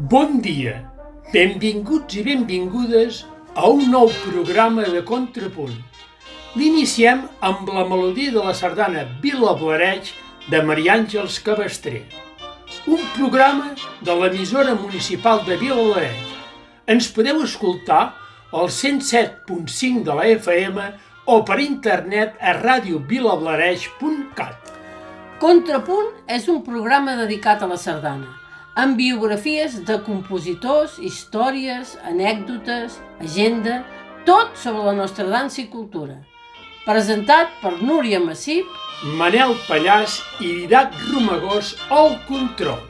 Bon dia, benvinguts i benvingudes a un nou programa de Contrapunt. L'iniciem amb la melodia de la sardana Vilablareix de Maria Àngels Cabestrer, un programa de l'emissora municipal de Vilablareix. Ens podeu escoltar al 107.5 de la FM o per internet a radiovilablareix.cat. Contrapunt és un programa dedicat a la sardana, amb biografies de compositors, històries, anècdotes, agenda, tot sobre la nostra dansa i cultura. Presentat per Núria Massip, Manel Pallàs i Didac Romagós al control.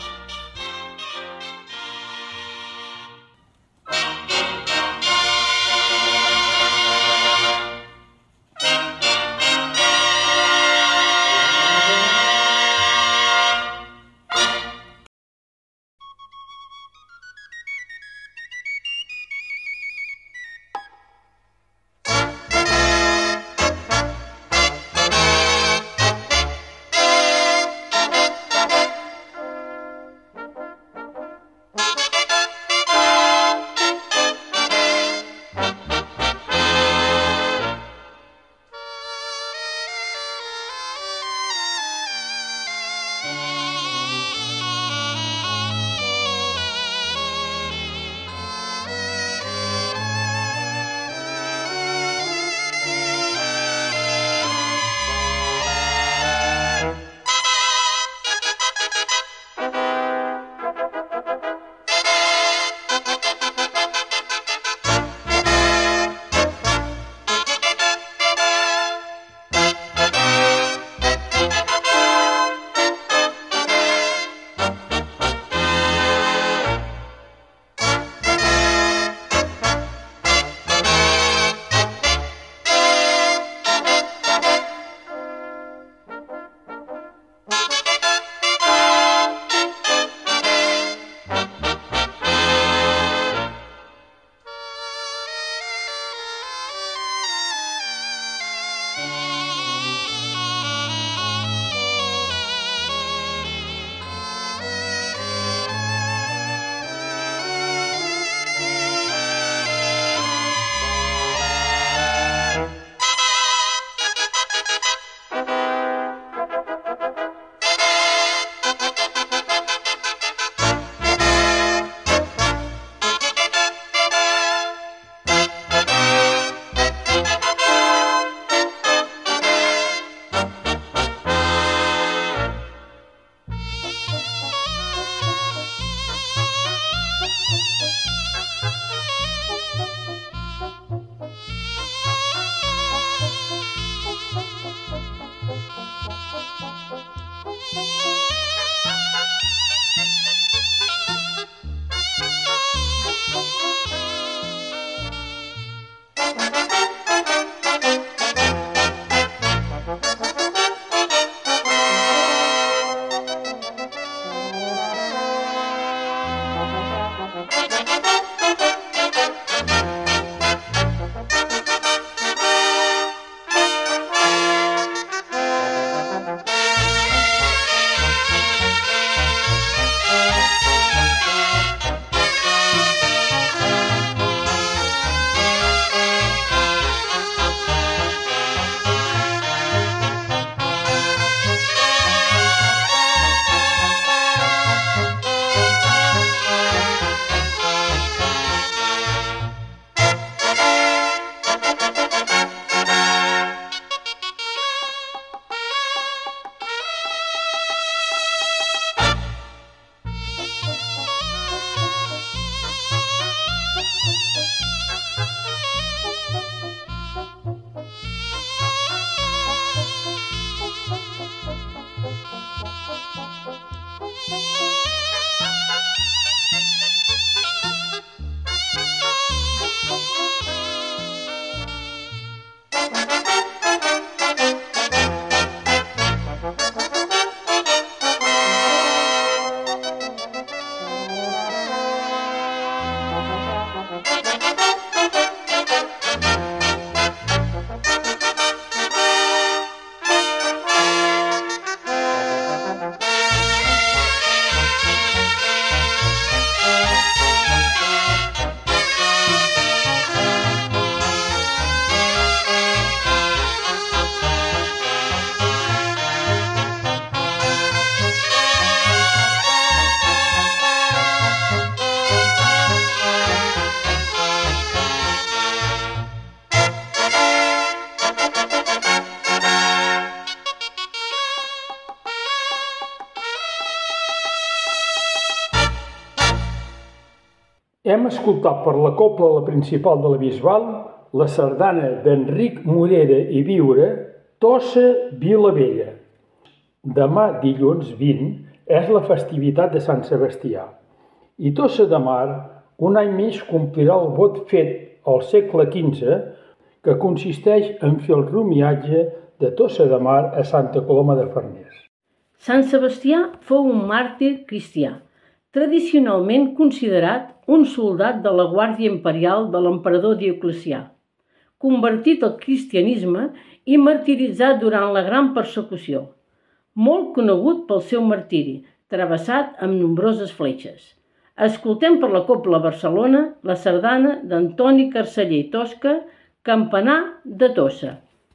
Hem escoltat per la Cobla La Principal de la Bisbal la sardana d'Enric Morera i Viure, Tossa Vila Vella. Demà, dilluns 20, és la festivitat de Sant Sebastià i Tossa de Mar un any més complirà el vot fet al segle XV que consisteix en fer el romiatge de Tossa de Mar a Santa Coloma de Farners. Sant Sebastià fou un màrtir cristià, tradicionalment considerat un soldat de la Guàrdia Imperial de l'emperador Dioclecià, convertit al cristianisme i martiritzat durant la Gran Persecució, molt conegut pel seu martiri, travessat amb nombroses fletxes. Escoltem per la Cobla Barcelona la sardana d'Antoni Carceller i Tosca, Campanar de Tossa.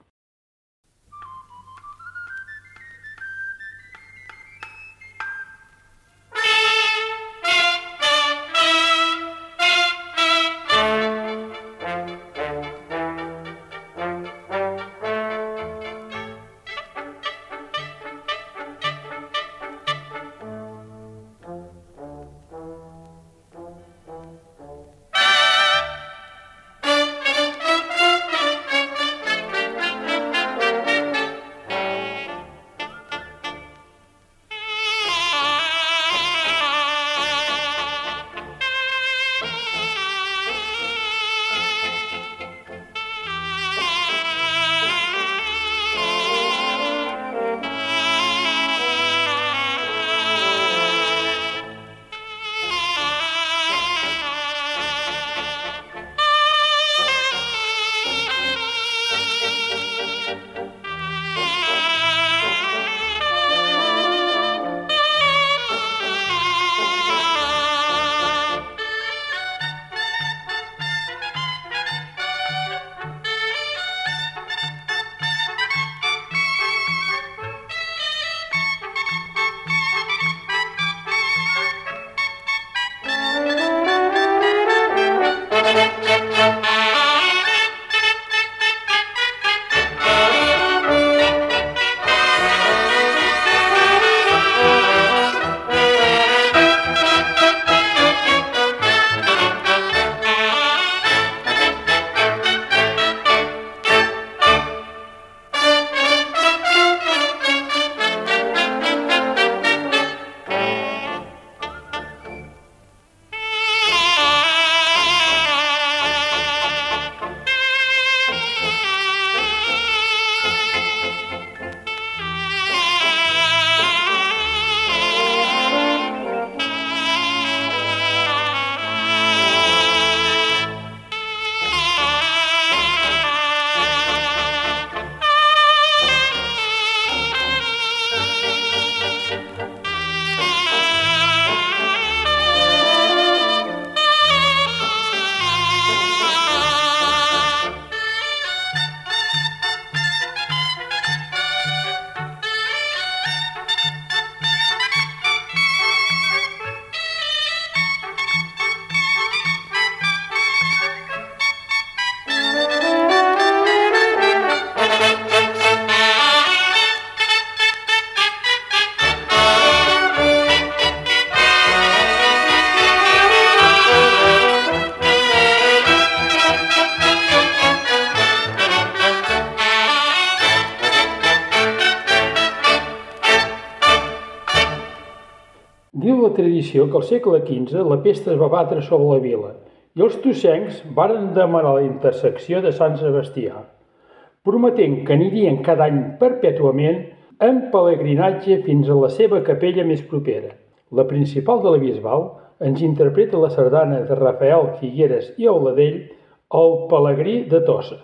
Diu la tradició que al segle XV la pesta es va batre sobre la vila i els tossencs varen demanar la intersecció de Sant Sebastià, prometent que anirien cada any perpètuament en pelegrinatge fins a la seva capella més propera. La Principal de la Bisbal ens interpreta la sardana de Rafael Figueres i Auladell, El pelegrí de Tossa.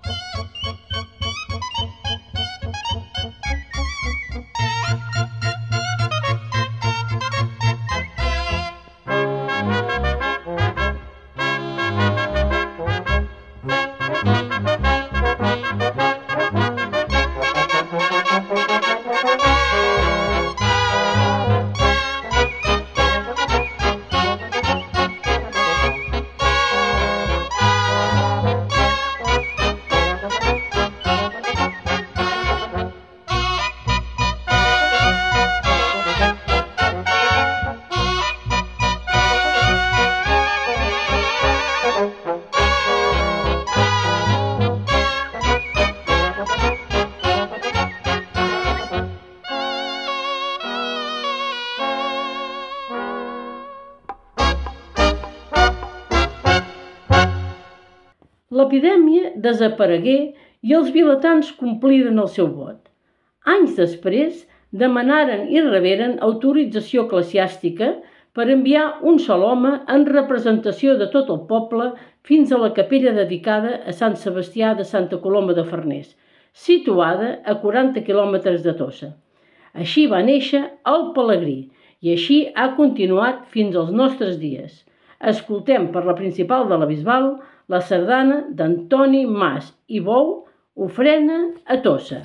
L'epidèmia desaparegué i els vilatans compliren el seu vot. Anys després, demanaren i reberen autorització eclesiàstica per enviar un sol home en representació de tot el poble fins a la capella dedicada a Sant Sebastià de Santa Coloma de Farners, situada a 40 quilòmetres de Tossa. Així va néixer el Pelegrí i així ha continuat fins als nostres dies. Escoltem per la principal de la Bisbal la sardana d'Antoni Mas i Bou, Ofrena a Tossa.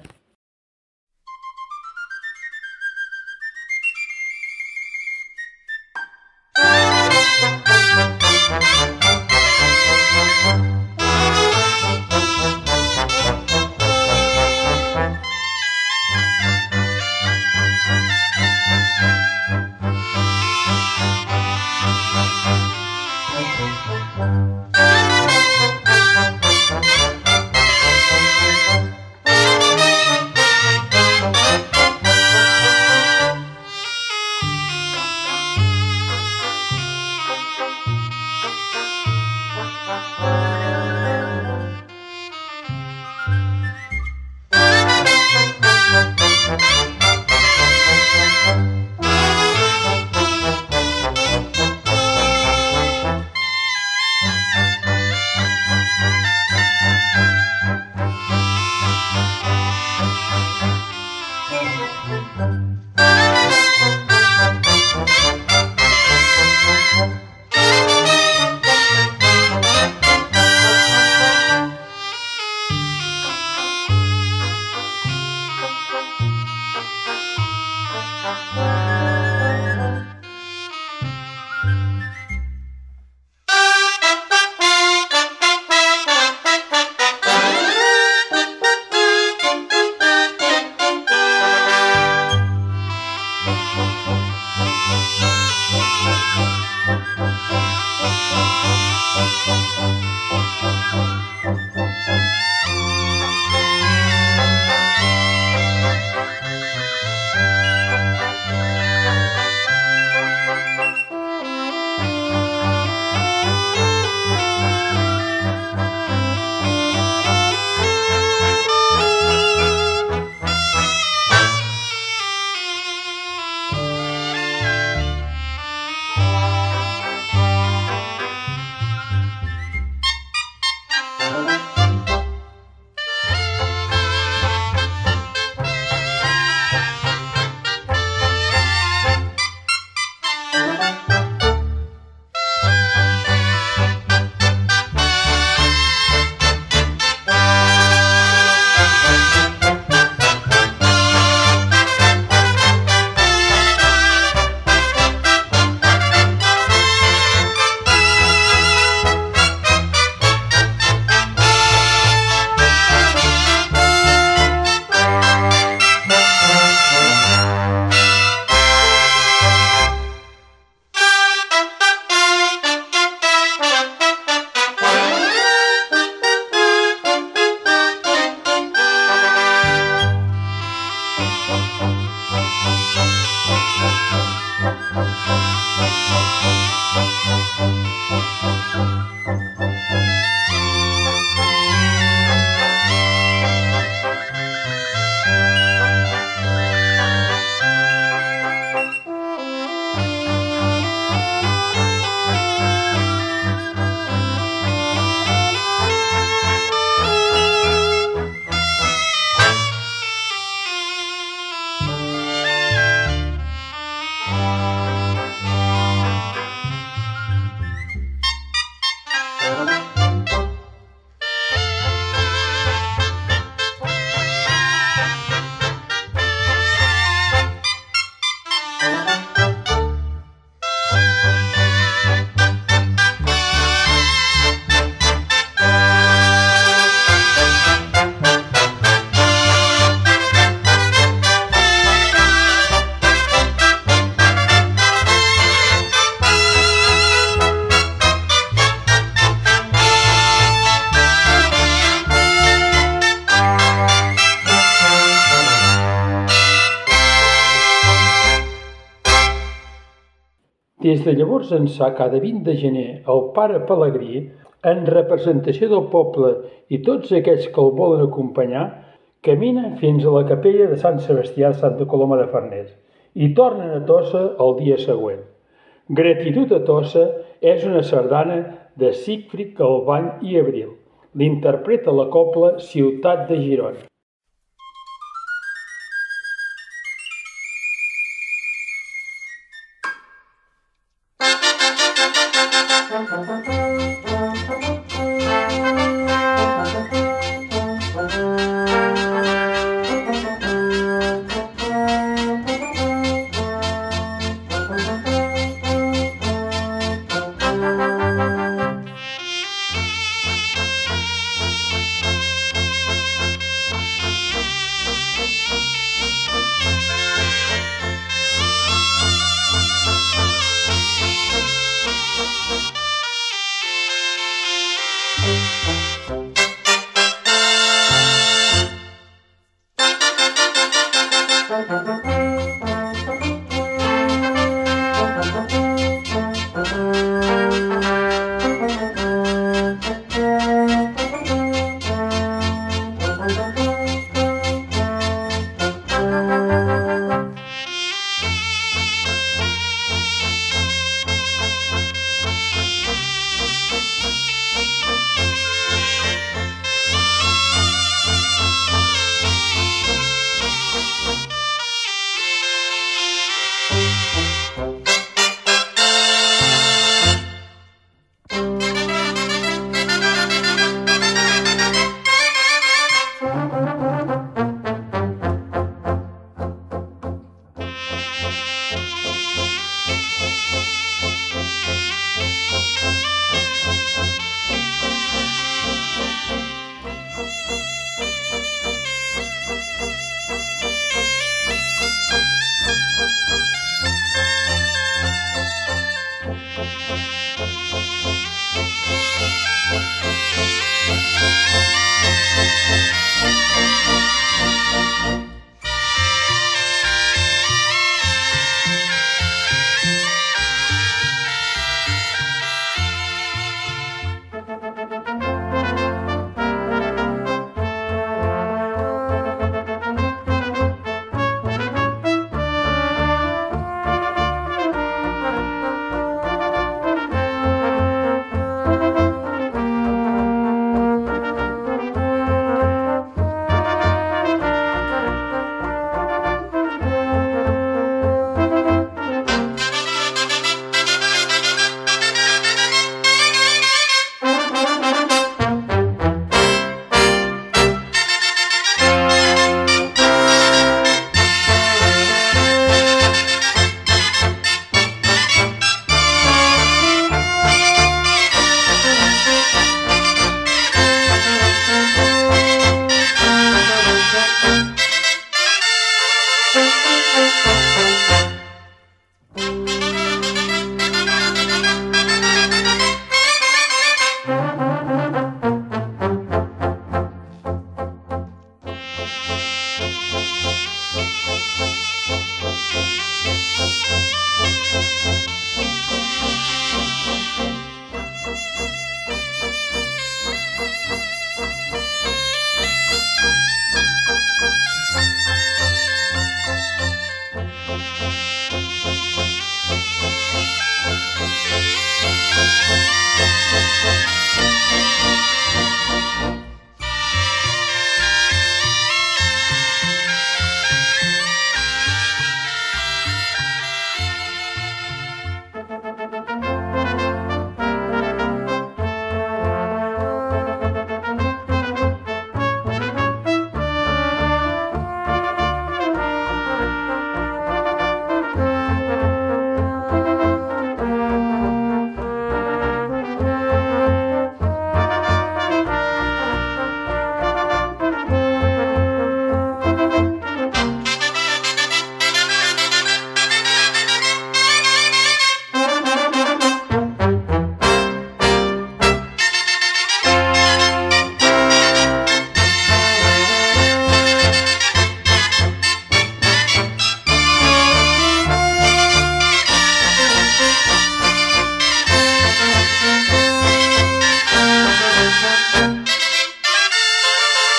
Des de llavors ençà, cada 20 de gener, el pare Pelegrí, en representació del poble i tots aquells que el volen acompanyar, camina fins a la capella de Sant Sebastià de Santa Coloma de Farners i tornen a Tossa el dia següent. Gratitud a Tossa és una sardana de Sigfrid Galvany i Abril. L'interpreta la cobla Ciutat de Girona.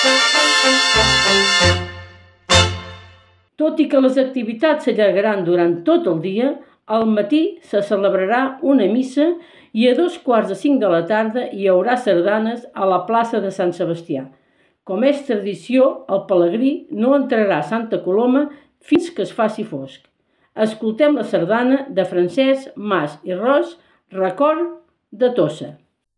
Tot i que les activitats s'allargaran durant tot el dia, al matí se celebrarà una missa i a 4:45 de la tarda hi haurà sardanes a la plaça de Sant Sebastià. Com és tradició, el pelegrí no entrarà a Santa Coloma fins que es faci fosc. Escoltem la sardana de Francesc Mas i Ros, Record de Tossa.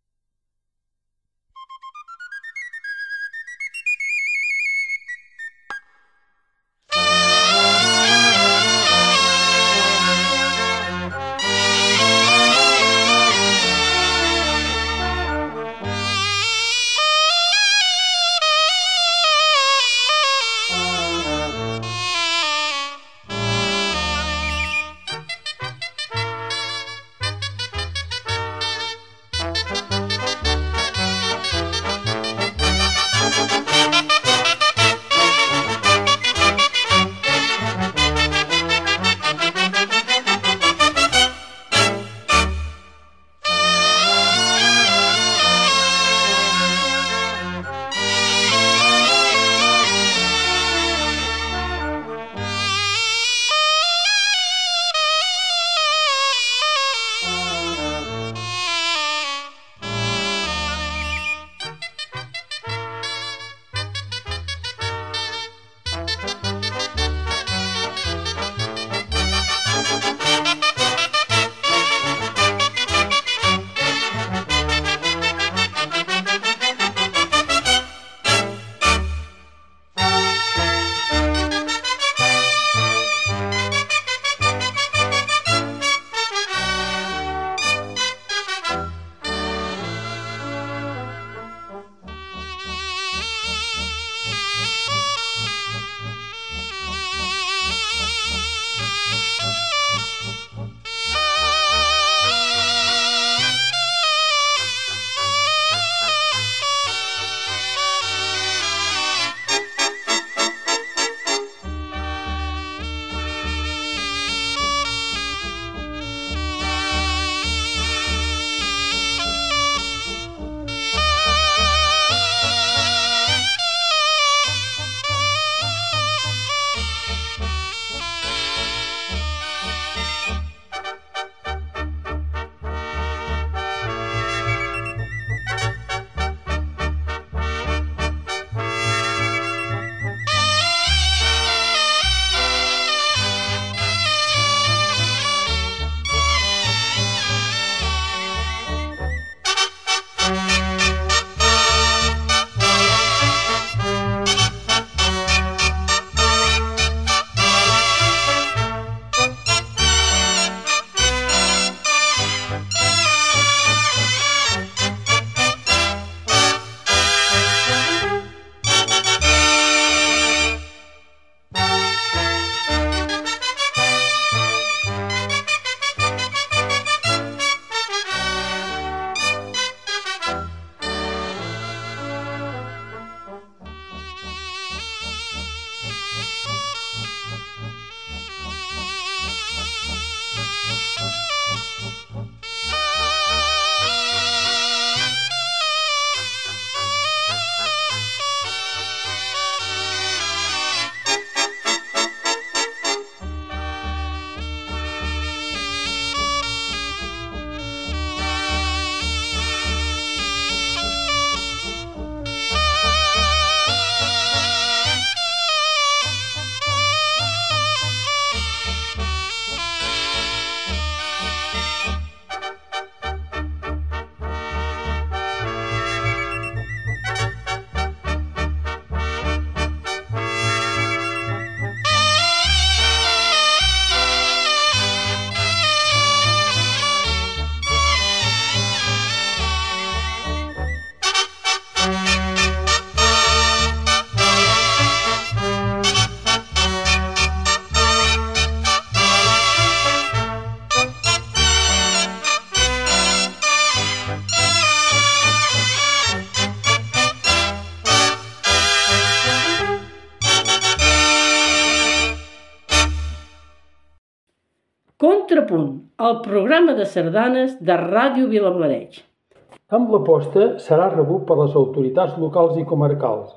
Contrapunt, el programa de sardanes de Ràdio Vilablareix. Amb l'aposta serà rebut per les autoritats locals i comarcals.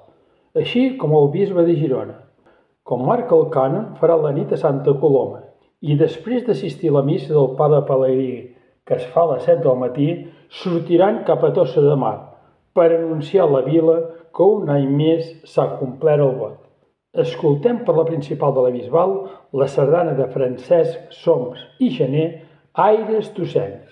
així com el bisbe de Girona. Com marca el cànon, farà la nit a Santa Coloma i després d'assistir a la missa del Pare Pelegrí, que es fa a les 7 del matí, sortiran cap a Tossa de Mar per anunciar a la vila que un any més s'ha complert el vot. Escoltem per la principal de la Bisbal la sardana de Francesc Soms i Gené, Aires Tossencs.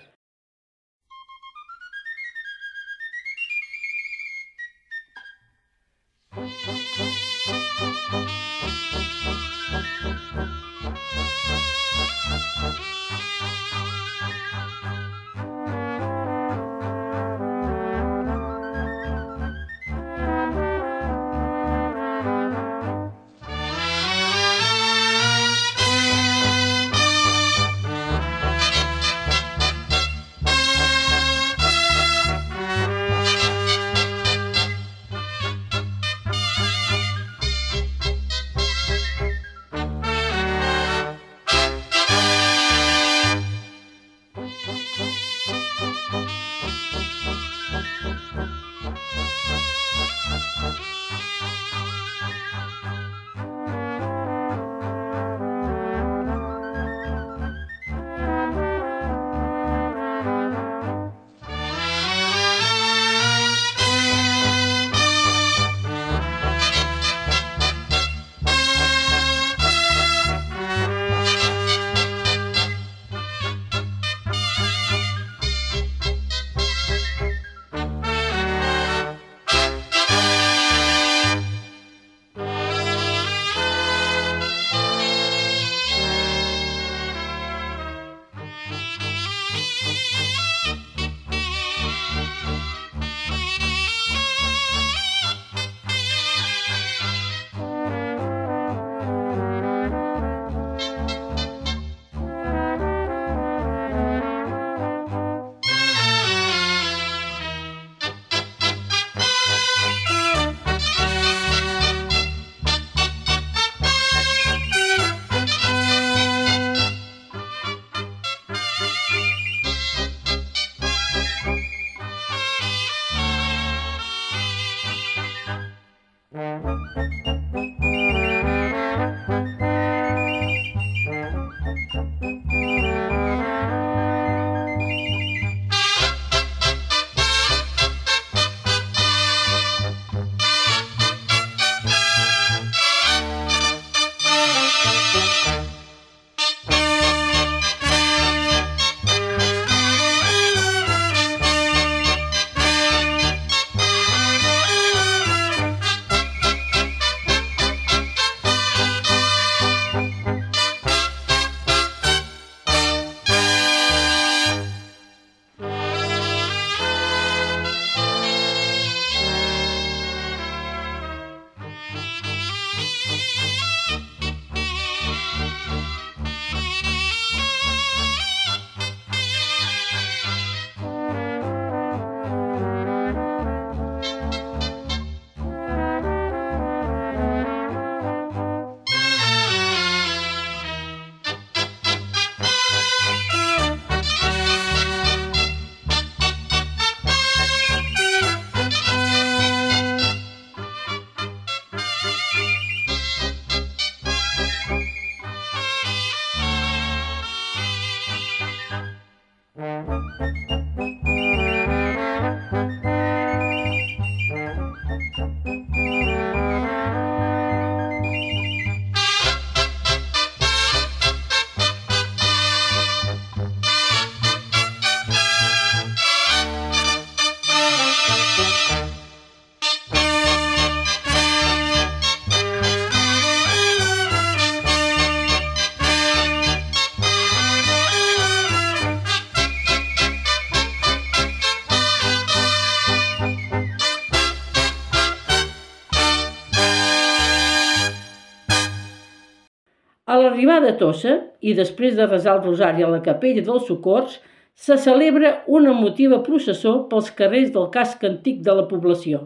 A l'arribada a Tossa, i després de resar el rosari a la capella dels Socors, se celebra una emotiva processó pels carrers del casc antic de la població,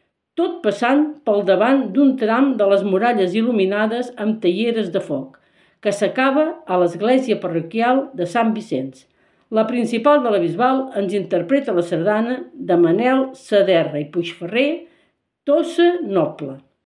tot passant pel davant d'un tram de les muralles il·luminades amb teieres de foc, que s'acaba a l'església parroquial de Sant Vicenç. La principal de la Bisbal ens interpreta la sardana de Manel Saderra i Puigferrer, Tossa Noble.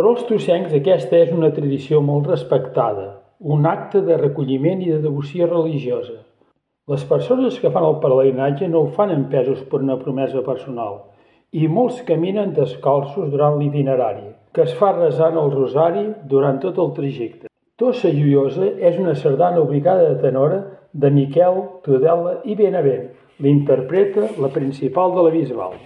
els tossencs aquesta és una tradició molt respectada, un acte de recolliment i de devoció religiosa. Les persones que fan el pelegrinatge no ho fan empesos per una promesa personal i molts caminen descalços durant l'itinerari, que es fa resant el rosari durant tot el trajecte. Tossa Joiosa és una sardana obligada de tenora de Miquel Tudela i Benavent. L'interpreta la principal de la Bisbal.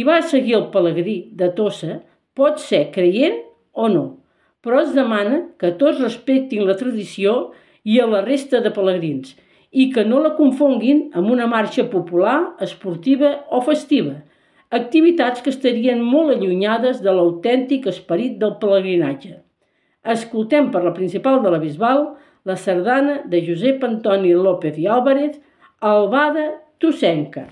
va a seguir el pelegrí de Tossa pot ser creient o no, però es demana que tots respectin la tradició i a la resta de pelegrins i que no la confonguin amb una marxa popular, esportiva o festiva, activitats que estarien molt allunyades de l'autèntic esperit del pelegrinatge. Escoltem per la principal de la Bisbal la sardana de Josep Antoni López i Álvarez, Albada Tossenca.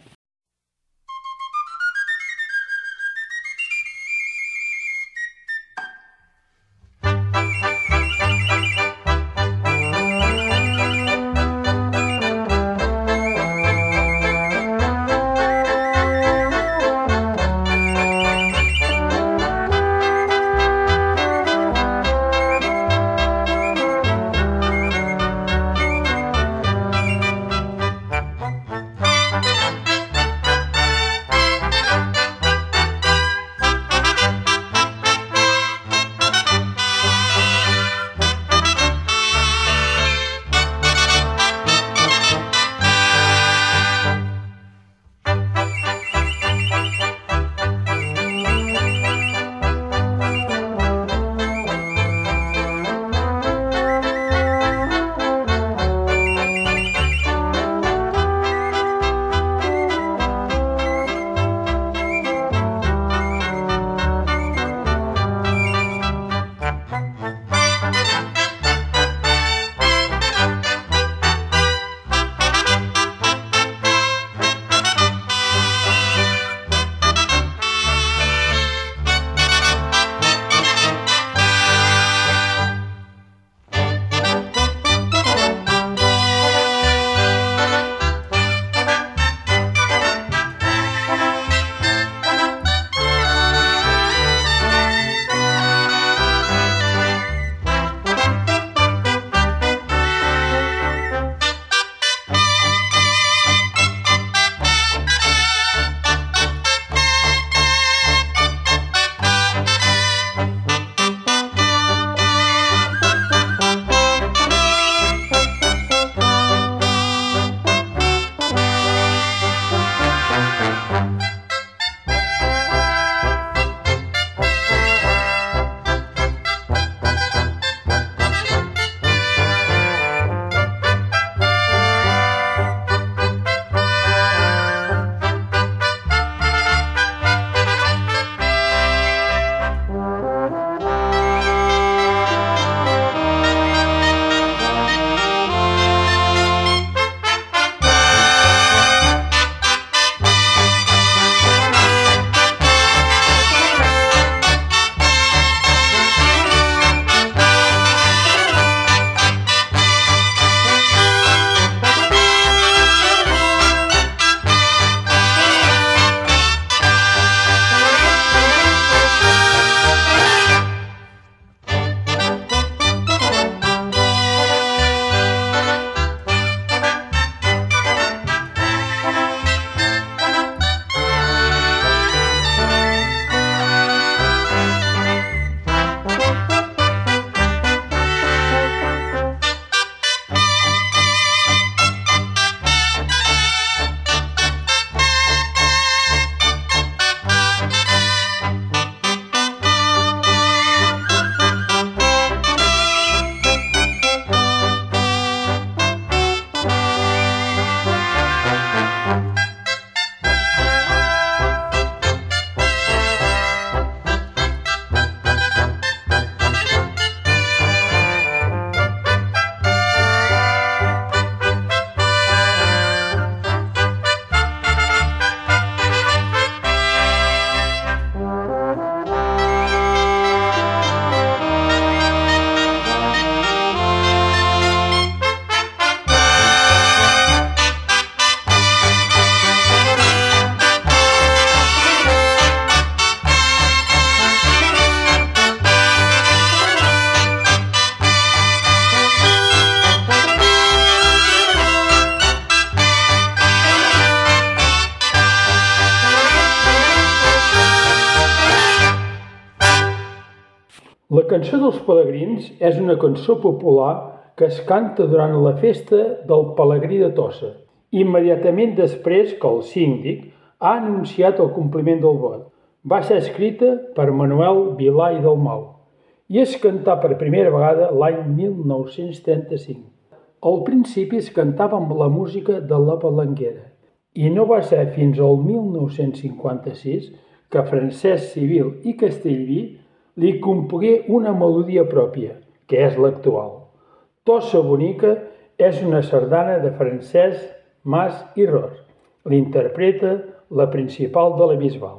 La cançó dels pelegrins és una cançó popular que es canta durant la festa del Pelegrí de Tossa, immediatament després que el síndic ha anunciat el compliment del vot. Va ser escrita per Manuel Vilà i Dalmau i es cantà per primera vegada l'any 1935. Al principi es cantava amb la música de la Palenquera i no va ser fins al 1956 que Francesc Civil i Castellví li compongué una melodia pròpia, que és l'actual. Tossa bonica és una sardana de Francesc Mas i Ros. L'interpreta la Principal de la Bisbal.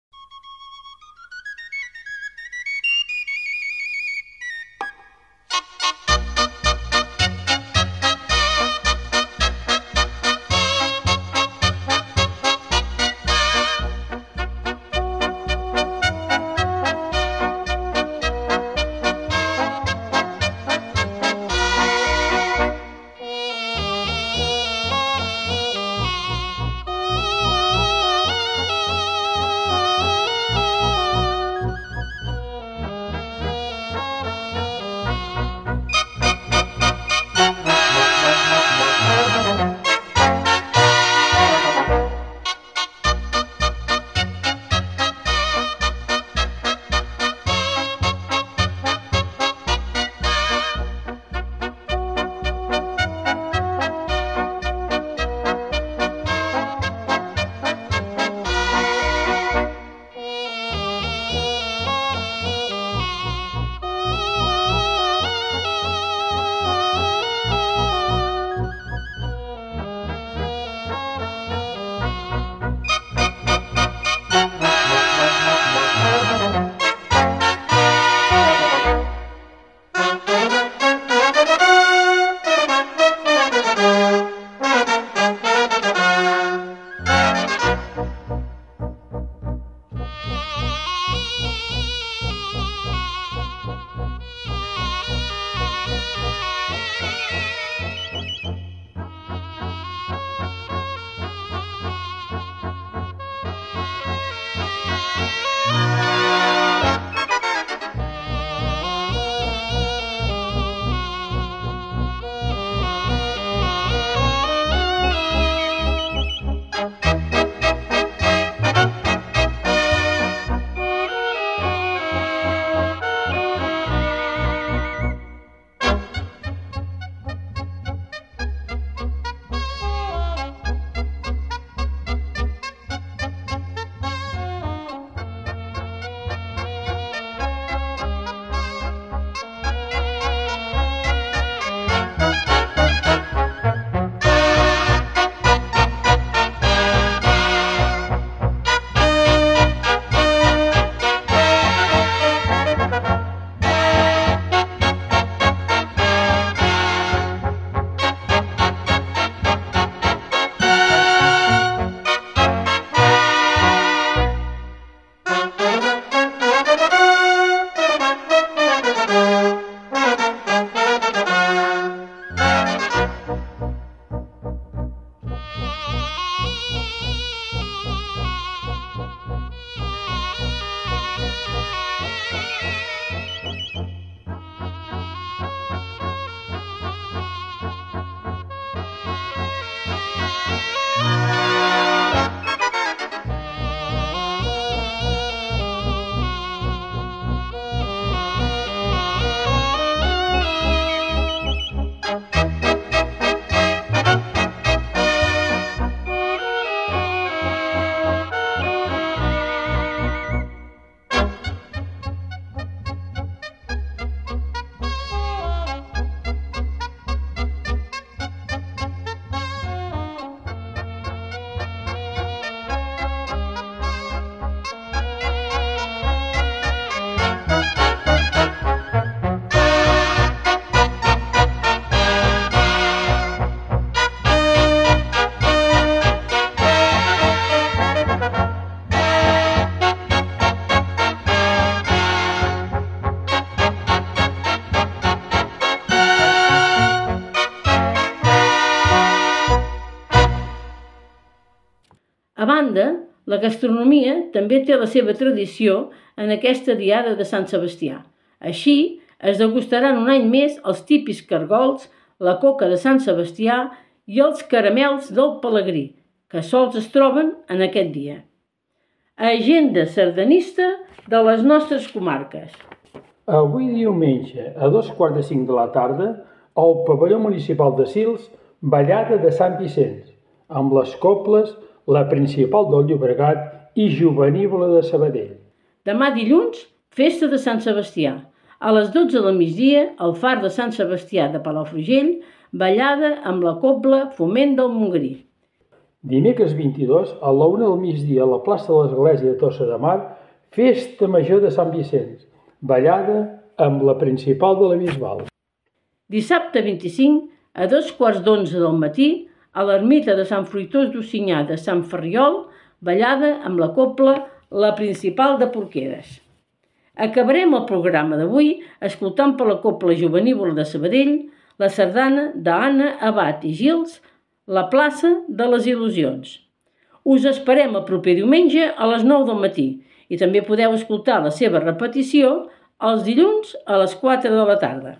A banda, la gastronomia també té la seva tradició en aquesta diada de Sant Sebastià. Així, es degustaran un any més els típics cargols, la coca de Sant Sebastià i els caramels del Pelegrí. que sols es troben en aquest dia. Agenda sardanista de les nostres comarques. Avui diumenge, a 4:45 de la tarda, al pavelló municipal de Sils, ballada de Sant Vicenç, amb les cobles La Principal del Llobregat i Jovenívola de Sabadell. Demà dilluns, festa de Sant Sebastià. A les 12 del migdia, al far de Sant Sebastià de Palafrugell, ballada amb la cobla Foment del Montgrí. Dimecres 22, a la 1 del migdia, a la plaça de l'Església de Tossa de Mar, festa major de Sant Vicenç, ballada amb la Principal de la Bisbal. Dissabte 25, a 2:15 del matí, a l'ermita de Sant Fruitós d'Ocinyà de Sant Ferriol, ballada amb la cobla La Principal de Porqueres. Acabarem el programa d'avui escoltant per la cobla Jovenívola de Sabadell la sardana d'Anna Abad i Gils, La plaça de les il·lusions. Us esperem el proper diumenge a les 9 del matí i també podeu escoltar la seva repetició els dilluns a les 4 de la tarda.